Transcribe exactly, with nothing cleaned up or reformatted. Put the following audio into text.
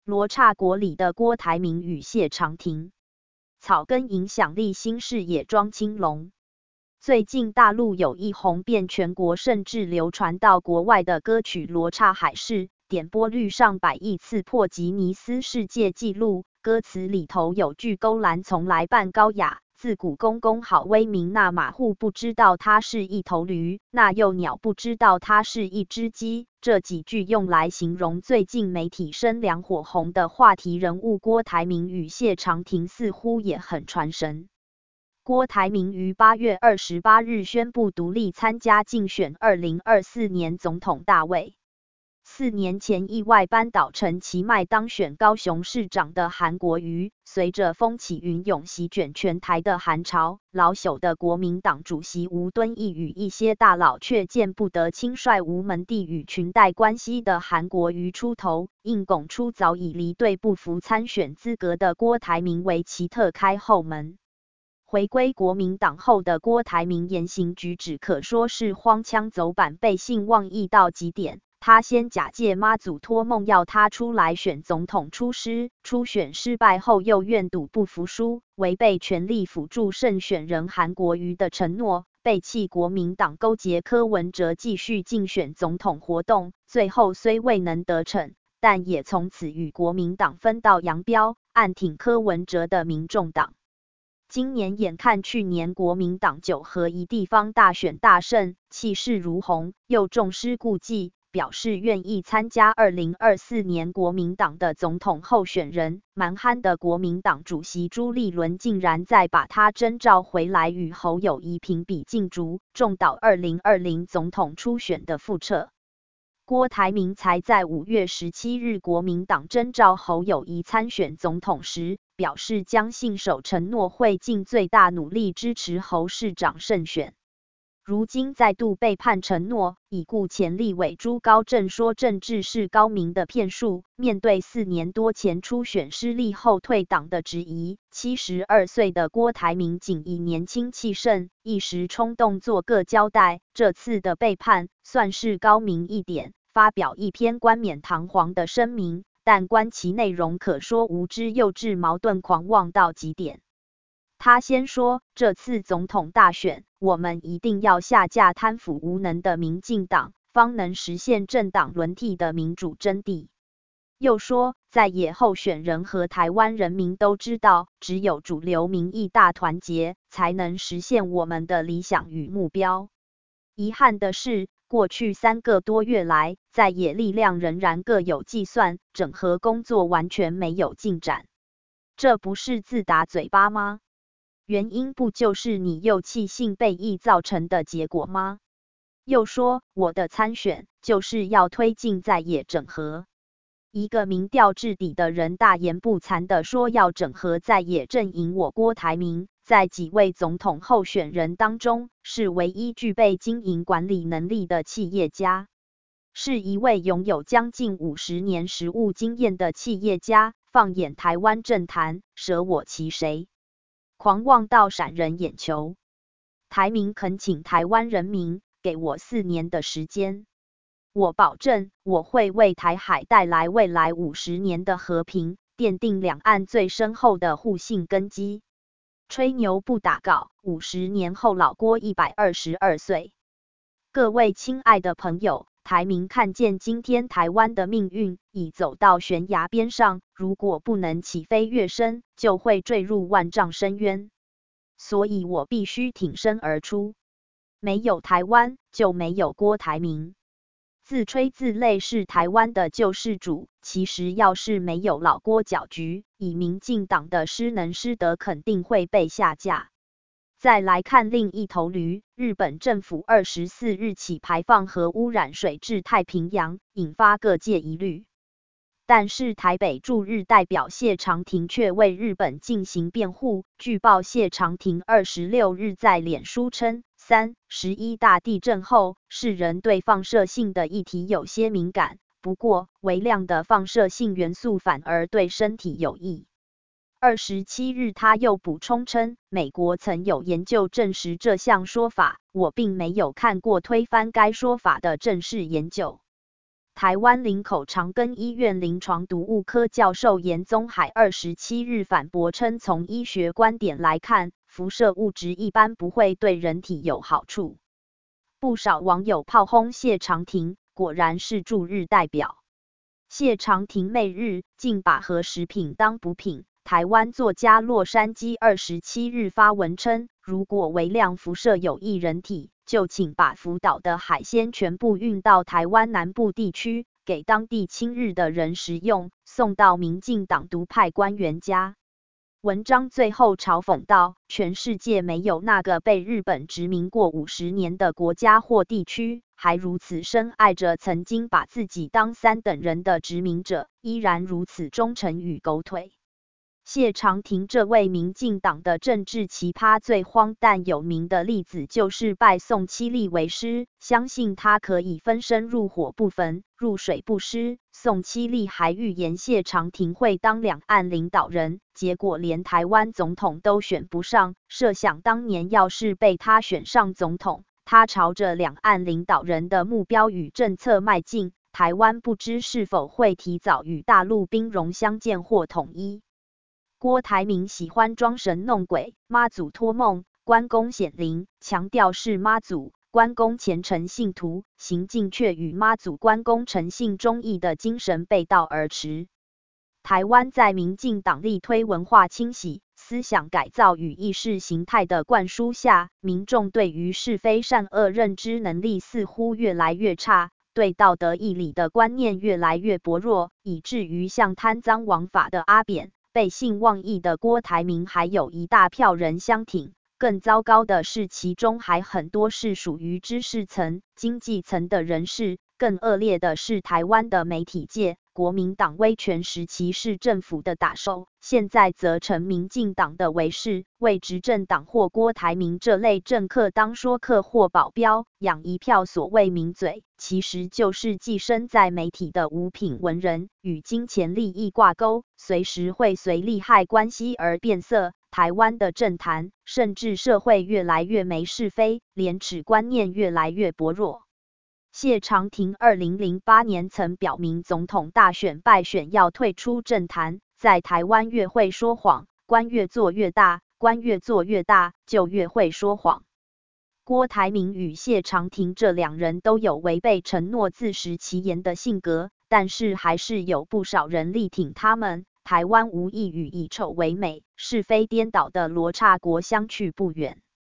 罗刹国里的郭台铭与谢长廷。草根影响力新视野庄青龙。最近大陆有一红遍全国甚至流传到国外的歌曲《罗刹海市》，点播率上百亿次，破吉尼斯世界纪录。歌词里头有句勾栏从来扮高雅，自古公公好威名，那马户不知道它是一头驴，那幼鸟不知道它是一只鸡。这几句用来形容最近媒体声量火红的话题人物郭台铭与谢长廷，似乎也很传神。郭台铭于八月二十八日宣布独立参加竞选二零二四年总统大位。四年前意外扳倒陈其迈当选高雄市长的韩国瑜，随着风起云涌席卷全台的韩潮，老朽的国民党主席吴敦义与一些大佬却见不得轻率无门第与裙带关系的韩国瑜出头，硬拱出早已离队不服参选资格的郭台铭为奇特开后门。回归国民党后的郭台铭言行举止可说是荒腔走板，背信忘义到极点。他先假借妈祖托梦要他出来选总统出师，初选失败后又愿赌不服输，违背全力辅助胜选人韩国瑜的承诺，背弃国民党勾结柯文哲继续竞选总统活动，最后虽未能得逞，但也从此与国民党分道扬镳，暗挺柯文哲的民众党。今年眼看去年国民党九合一地方大选大胜，气势如虹，又重施故技，表示愿意参加二零二四年国民党的总统候选人，蛮憨的国民党主席朱立伦竟然再把他征召回来与侯友宜平比竞逐，重蹈二零二零总统初选的覆辙。郭台铭才在五月十七日国民党征召侯友宜参选总统时，表示将信守承诺，会尽最大努力支持侯市长胜选。如今再度背叛承诺，已故前立委朱高正说政治是高明的骗术。面对四年多前初选失利后退党的质疑，七十二岁的郭台铭仅以年轻气盛，一时冲动做个交代。这次的背叛算是高明一点，发表一篇冠冕堂皇的声明，但观其内容可说无知、幼稚、矛盾、狂妄到极点。他先说，这次总统大选，我们一定要下架贪腐无能的民进党，方能实现政党轮替的民主真谛。又说，在野候选人和台湾人民都知道，只有主流民意大团结，才能实现我们的理想与目标。遗憾的是，过去三个多月来，在野力量仍然各有计算，整合工作完全没有进展。这不是自打嘴巴吗？原因不就是你幼气性背义造成的结果吗？又说，我的参选就是要推进在野整合。一个民调至底的人大言不惭地说要整合在野阵营，我郭台铭在几位总统候选人当中，是唯一具备经营管理能力的企业家，是一位拥有将近五十年实务经验的企业家。放眼台湾政坛，舍我其谁？狂妄到闪人眼球。台铭恳请台湾人民给我四年的时间，我保证我会为台海带来未来五十年的和平，奠定两岸最深厚的互信根基。吹牛不打稿，五十年后老郭一百二十二岁。各位亲爱的朋友，台铭看见今天台湾的命运已走到悬崖边上，如果不能起飞跃升，就会坠入万丈深渊。所以我必须挺身而出。没有台湾，就没有郭台铭。自吹自擂是台湾的救世主，其实要是没有老郭搅局，以民进党的失能失德，肯定会被下架。再来看另一头驴，日本政府二十四日起排放核污染水至太平洋，引发各界疑虑。但是台北驻日代表谢长廷却为日本进行辩护。据报谢长廷二十六日在脸书称，三十一大地震后，世人对放射性的议题有些敏感，不过微量的放射性元素反而对身体有益。二十七日他又补充称，美国曾有研究证实这项说法，我并没有看过推翻该说法的正式研究。 台湾林口长庚医院临床毒物科教授严宗海二十七日反驳称，从医学观点来看，辐射物质一般不会对人体有好处。不少网友炮轰谢长廷，果然是驻日代表。谢长廷媚日，竟把核食品当补品。台湾作家洛杉矶二十七日发文称，如果微量辐射有益人体，就请把福岛的海鲜全部运到台湾南部地区，给当地亲日的人食用，送到民进党独派官员家。文章最后嘲讽道，全世界没有那个被日本殖民过五十年的国家或地区，还如此深爱着曾经把自己当三等人的殖民者，依然如此忠诚与狗腿。谢长廷这位民进党的政治奇葩，最荒诞有名的例子就是拜宋七力为师，相信他可以分身入火不焚，入水不湿。宋七力还预言谢长廷会当两岸领导人，结果连台湾总统都选不上。设想当年要是被他选上总统，他朝着两岸领导人的目标与政策迈进，台湾不知是否会提早与大陆兵戎相见或统一。郭台铭喜欢装神弄鬼，妈祖托梦，关公显灵，强调是妈祖、关公虔诚信徒，行径却与妈祖、关公诚信忠义的精神背道而驰。台湾在民进党力推文化清洗、思想改造与意识形态的灌输下，民众对于是非善恶认知能力似乎越来越差，对道德义理的观念越来越薄弱，以至于像贪赃枉法的阿扁、背信忘义的郭台铭还有一大票人相挺。更糟糕的是，其中还很多是属于知识层、经济层的人士。更恶劣的是，台湾的媒体界，国民党威权时期是政府的打手，现在则成民进党的卫士，为执政党或郭台铭这类政客当说客或保镖，养一票所谓名嘴，其实就是寄生在媒体的五品文人，与金钱利益挂钩，随时会随利害关系而变色。台湾的政坛甚至社会越来越没是非，廉耻观念越来越薄弱。谢长廷二零零八年曾表明总统大选败选要退出政坛，在台湾越会说谎，官越做越大，官越做越大，就越会说谎。郭台铭与谢长廷这两人都有违背承诺、自食其言的性格，但是还是有不少人力挺他们。台湾无异与以丑为美、是非颠倒的罗刹国相去不远。